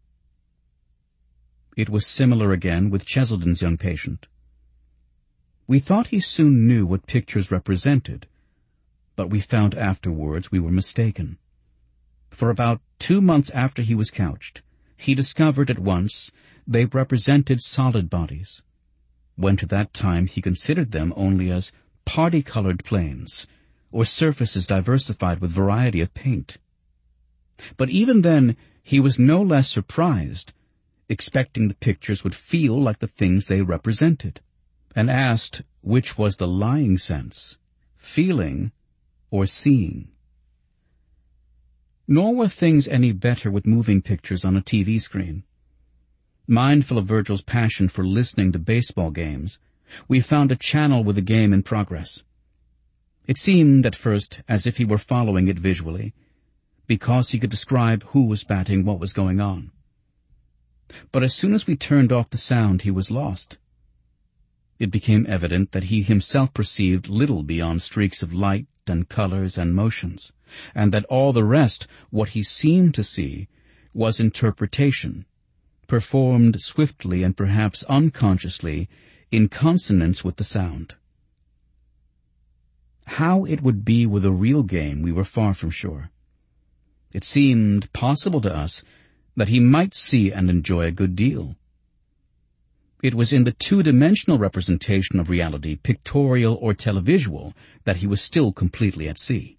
It was similar again with Cheselden's young patient. We thought he soon knew what pictures represented, but we found afterwards we were mistaken. For about two months after he was couched, he discovered at once they represented solid bodies, when to that time he considered them only as party-colored planes, or surfaces diversified with variety of paint. But even then he was no less surprised, expecting the pictures would feel like the things they represented, and asked which was the lying sense, feeling or seeing. Nor were things any better with moving pictures on a T V screen. Mindful of Virgil's passion for listening to baseball games, we found a channel with a game in progress. It seemed at first as if he were following it visually, because he could describe who was batting, what was going on. But as soon as we turned off the sound, he was lost. it became evident that he himself perceived little beyond streaks of light and colors and motions, and that all the rest, what he seemed to see, was interpretation, performed swiftly and perhaps unconsciously in consonance with the sound. How it would be with a real game we were far from sure. It seemed possible to us that he might see and enjoy a good deal. It was in the two-dimensional representation of reality, pictorial or televisual, that he was still completely at sea.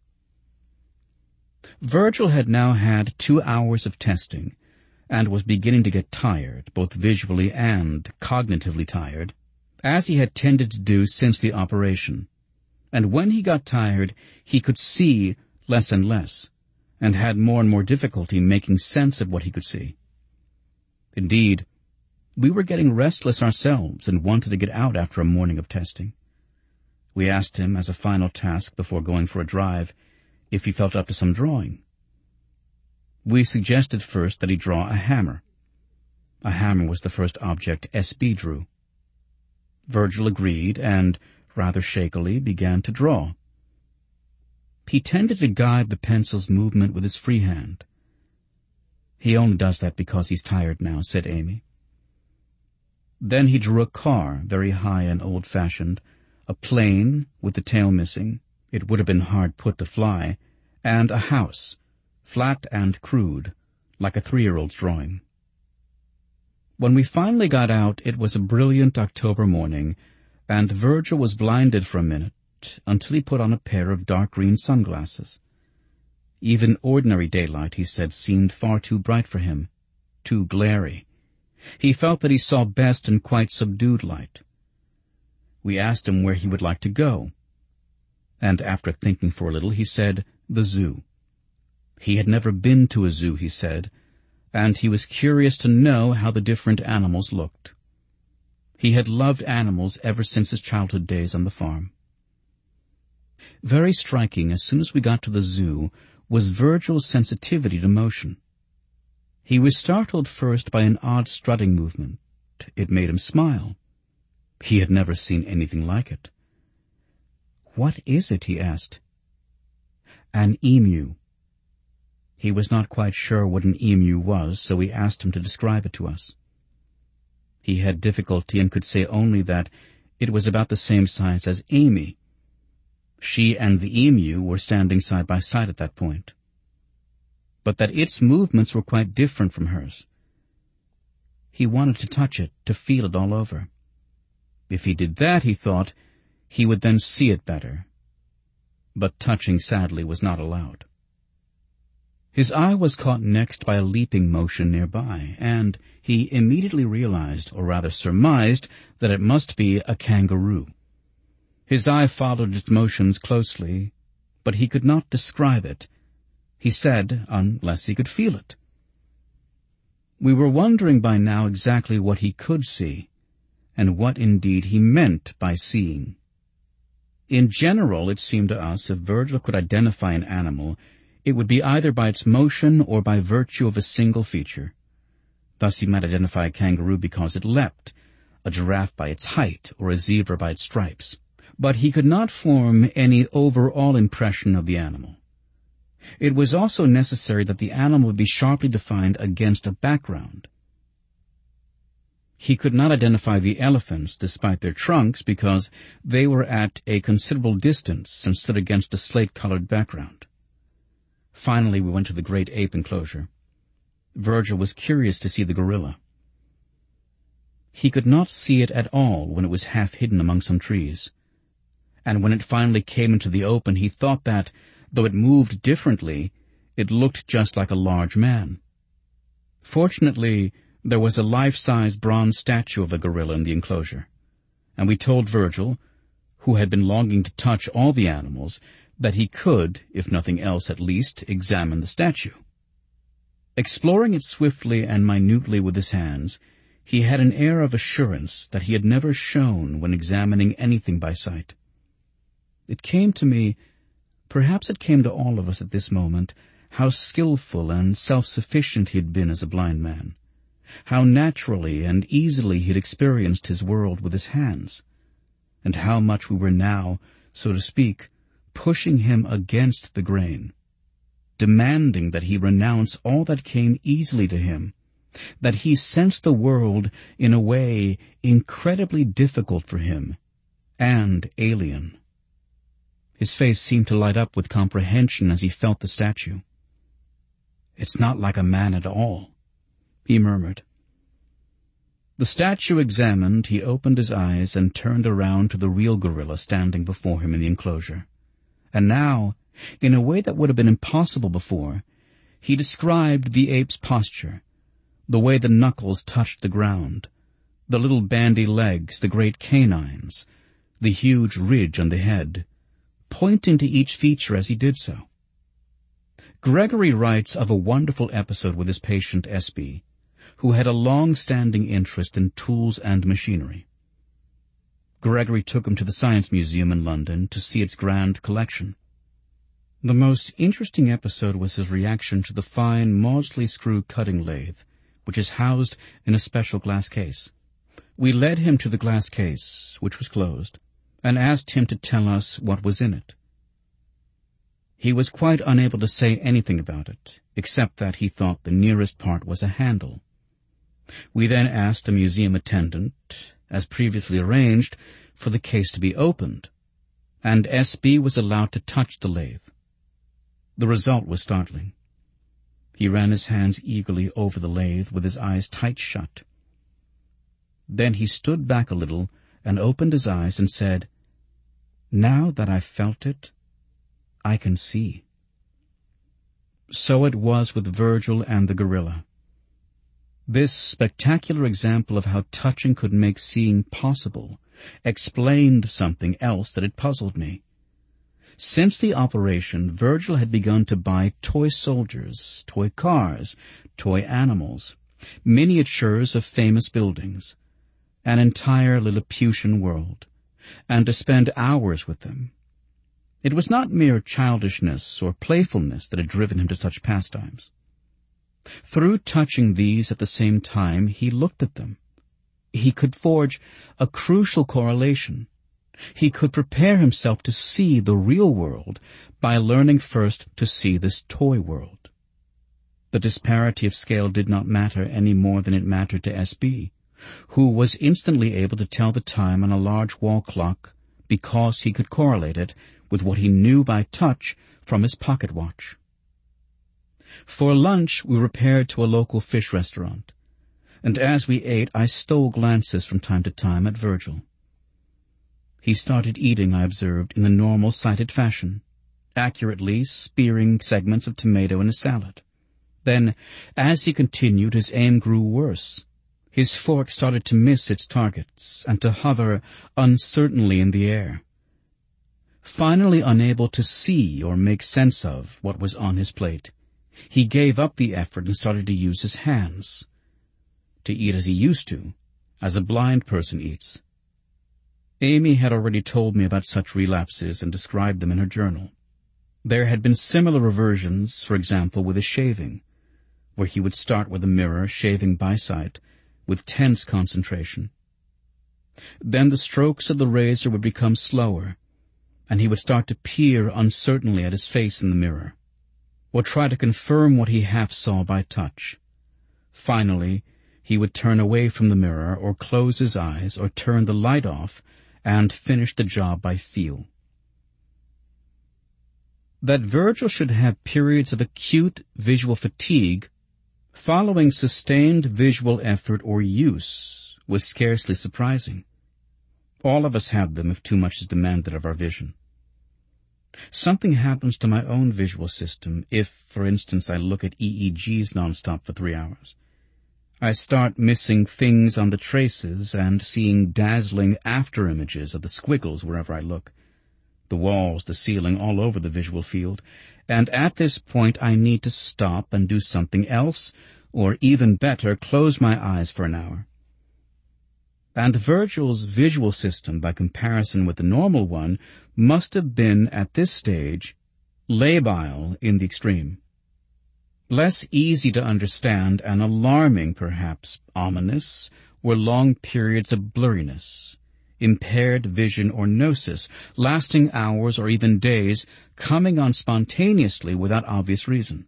Virgil had now had two hours of testing, and was beginning to get tired, both visually and cognitively tired, as he had tended to do since the operation. And when he got tired, he could see less and less, and had more and more difficulty making sense of what he could see. Indeed, we were getting restless ourselves and wanted to get out after a morning of testing. We asked him, as a final task before going for a drive, if he felt up to some drawing. We suggested first that he draw a hammer. A hammer was the first object S B drew. Virgil agreed and, rather shakily, began to draw. He tended to guide the pencil's movement with his free hand. "He only does that because he's tired now," said Amy. Then he drew a car, very high and old-fashioned, a plane with the tail missing, it would have been hard put to fly, and a house, flat and crude, like a three-year-old's drawing. When we finally got out, it was a brilliant October morning, and Virgil was blinded for a minute until he put on a pair of dark green sunglasses. Even ordinary daylight, he said, seemed far too bright for him, too glary. He felt that he saw best in quite subdued light. We asked him where he would like to go, and after thinking for a little, he said, the zoo. He had never been to a zoo, he said, and he was curious to know how the different animals looked. He had loved animals ever since his childhood days on the farm. Very striking, as soon as we got to the zoo, was Virgil's sensitivity to motion. He was startled first by an odd strutting movement. It made him smile. He had never seen anything like it. "What is it?" he asked. "An emu." He was not quite sure what an emu was, so we asked him to describe it to us. He had difficulty and could say only that it was about the same size as Amy. She and the emu were standing side by side at that point, but that its movements were quite different from hers. He wanted to touch it, to feel it all over. If he did that, he thought, he would then see it better. But touching, sadly, was not allowed. His eye was caught next by a leaping motion nearby, and he immediately realized, or rather surmised, that it must be a kangaroo. His eye followed its motions closely, but he could not describe it. He said, unless he could feel it. We were wondering by now exactly what he could see, and what indeed he meant by seeing. In general, it seemed to us, if Virgil could identify an animal, it would be either by its motion or by virtue of a single feature. Thus he might identify a kangaroo because it leapt, a giraffe by its height, or a zebra by its stripes. But he could not form any overall impression of the animal. It was also necessary that the animal would be sharply defined against a background. He could not identify the elephants, despite their trunks, because they were at a considerable distance and stood against a slate-colored background. Finally, we went to the great ape enclosure. Virgil was curious to see the gorilla. He could not see it at all when it was half hidden among some trees. And when it finally came into the open, he thought that, though it moved differently, it looked just like a large man. Fortunately, there was a life-size bronze statue of a gorilla in the enclosure, and we told Virgil, who had been longing to touch all the animals, that he could, if nothing else at least, examine the statue. Exploring it swiftly and minutely with his hands, he had an air of assurance that he had never shown when examining anything by sight. It came to me, perhaps it came to all of us at this moment, how skillful and self-sufficient he had been as a blind man, how naturally and easily he had experienced his world with his hands, and how much we were now, so to speak, pushing him against the grain, demanding that he renounce all that came easily to him, that he sensed the world in a way incredibly difficult for him and alien. His face seemed to light up with comprehension as he felt the statue. "It's not like a man at all," he murmured. The statue examined, he opened his eyes and turned around to the real gorilla standing before him in the enclosure. And now, in a way that would have been impossible before, he described the ape's posture, the way the knuckles touched the ground, the little bandy legs, the great canines, the huge ridge on the head, pointing to each feature as he did so. Gregory writes of a wonderful episode with his patient S B, who had a long-standing interest in tools and machinery. Gregory took him to the Science Museum in London to see its grand collection. The most interesting episode was his reaction to the fine Maudsley screw cutting lathe, which is housed in a special glass case. We led him to the glass case, which was closed, and asked him to tell us what was in it. He was quite unable to say anything about it, except that he thought the nearest part was a handle. We then asked a museum attendant, as previously arranged, for the case to be opened, and S B was allowed to touch the lathe. The result was startling. He ran his hands eagerly over the lathe with his eyes tight shut. Then he stood back a little and opened his eyes and said, "Now that I've felt it, I can see." So it was with Virgil and the gorilla. This spectacular example of how touching could make seeing possible explained something else that had puzzled me. Since the operation, Virgil had begun to buy toy soldiers, toy cars, toy animals, miniatures of famous buildings, an entire Lilliputian world, and to spend hours with them. It was not mere childishness or playfulness that had driven him to such pastimes. Through touching these at the same time, he looked at them. He could forge a crucial correlation. He could prepare himself to see the real world by learning first to see this toy world. The disparity of scale did not matter any more than it mattered to S B, who was instantly able to tell the time on a large wall clock because he could correlate it with what he knew by touch from his pocket watch. For lunch, we repaired to a local fish restaurant, and as we ate, I stole glances from time to time at Virgil. He started eating, I observed, in the normal sighted fashion, accurately spearing segments of tomato in a salad. Then, as he continued, his aim grew worse. His fork started to miss its targets and to hover uncertainly in the air. Finally unable to see or make sense of what was on his plate, he gave up the effort and started to use his hands, to eat as he used to, as a blind person eats. Amy had already told me about such relapses and described them in her journal. There had been similar reversions, for example, with his shaving, where he would start with a mirror, shaving by sight, with tense concentration. Then the strokes of the razor would become slower, and he would start to peer uncertainly at his face in the mirror, or try to confirm what he half saw by touch. Finally, he would turn away from the mirror, or close his eyes, or turn the light off, and finish the job by feel. That Virgil should have periods of acute visual fatigue following sustained visual effort or use was scarcely surprising. All of us have them if too much is demanded of our vision. Something happens to my own visual system if, for instance, I look at E E Gs nonstop for three hours. I start missing things on the traces and seeing dazzling after-images of the squiggles wherever I look, the walls, the ceiling, all over the visual field, and at this point I need to stop and do something else, or even better, close my eyes for an hour. And Virgil's visual system, by comparison with the normal one, must have been, at this stage, labile in the extreme. Less easy to understand and alarming, perhaps ominous, were long periods of blurriness, impaired vision or gnosis, lasting hours or even days, coming on spontaneously without obvious reason.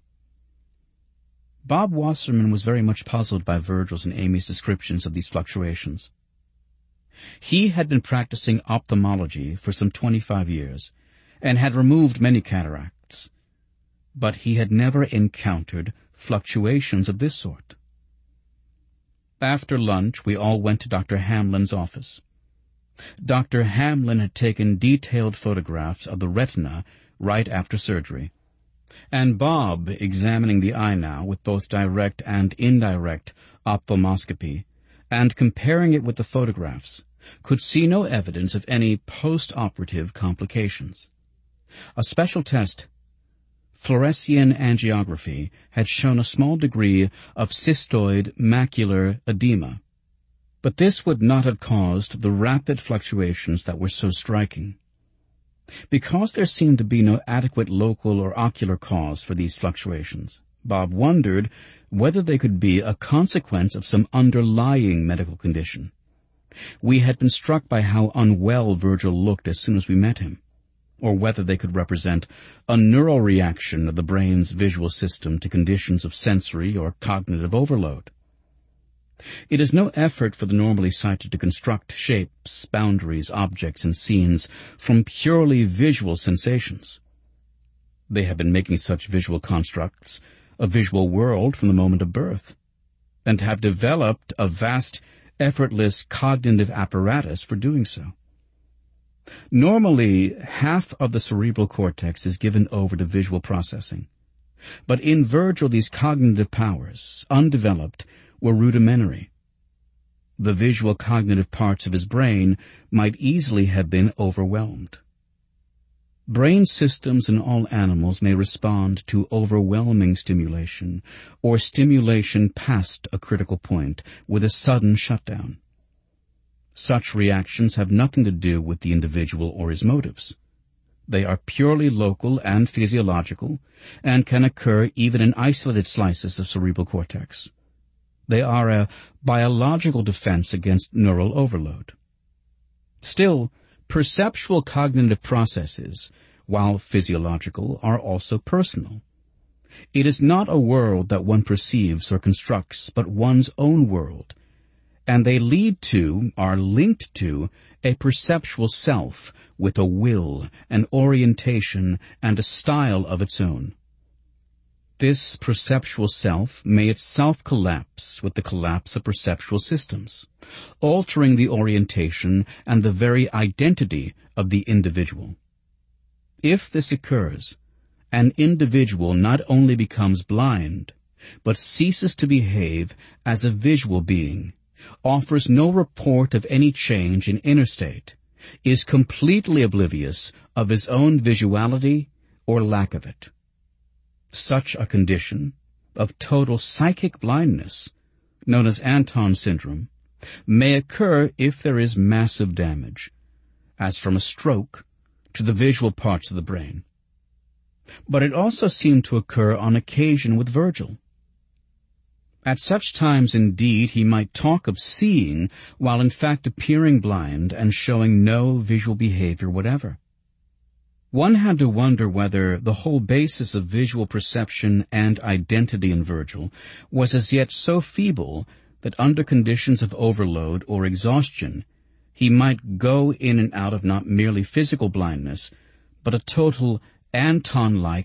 Bob Wasserman was very much puzzled by Virgil's and Amy's descriptions of these fluctuations. He had been practicing ophthalmology for some twenty-five years and had removed many cataracts, but he had never encountered fluctuations of this sort. After lunch, we all went to Doctor Hamlin's office. Doctor Hamlin had taken detailed photographs of the retina right after surgery, and Bob, examining the eye now with both direct and indirect ophthalmoscopy, and comparing it with the photographs, could see no evidence of any post-operative complications. A special test, fluorescein angiography, had shown a small degree of cystoid macular edema, but this would not have caused the rapid fluctuations that were so striking. Because there seemed to be no adequate local or ocular cause for these fluctuations, Bob wondered whether they could be a consequence of some underlying medical condition. We had been struck by how unwell Virgil looked as soon as we met him, or whether they could represent a neural reaction of the brain's visual system to conditions of sensory or cognitive overload. It is no effort for the normally sighted to construct shapes, boundaries, objects, and scenes from purely visual sensations. They have been making such visual constructs a visual world from the moment of birth, and have developed a vast, effortless cognitive apparatus for doing so. Normally, half of the cerebral cortex is given over to visual processing, but in Virgil these cognitive powers, undeveloped, were rudimentary. The visual cognitive parts of his brain might easily have been overwhelmed. Brain systems in all animals may respond to overwhelming stimulation, or stimulation past a critical point, with a sudden shutdown. Such reactions have nothing to do with the individual or his motives. They are purely local and physiological, and can occur even in isolated slices of cerebral cortex. They are a biological defense against neural overload. Still, perceptual cognitive processes, while physiological, are also personal. It is not a world that one perceives or constructs, but one's own world, and they lead to, are linked to, a perceptual self with a will, an orientation, and a style of its own. This perceptual self may itself collapse with the collapse of perceptual systems, altering the orientation and the very identity of the individual. If this occurs, an individual not only becomes blind, but ceases to behave as a visual being, offers no report of any change in inner state, is completely oblivious of his own visuality or lack of it. Such a condition of total psychic blindness, known as Anton syndrome, may occur if there is massive damage, as from a stroke, to the visual parts of the brain. But it also seemed to occur on occasion with Virgil. At such times, indeed, he might talk of seeing, while in fact appearing blind and showing no visual behavior whatever. One had to wonder whether the whole basis of visual perception and identity in Virgil was as yet so feeble that under conditions of overload or exhaustion he might go in and out of not merely physical blindness, but a total Anton-like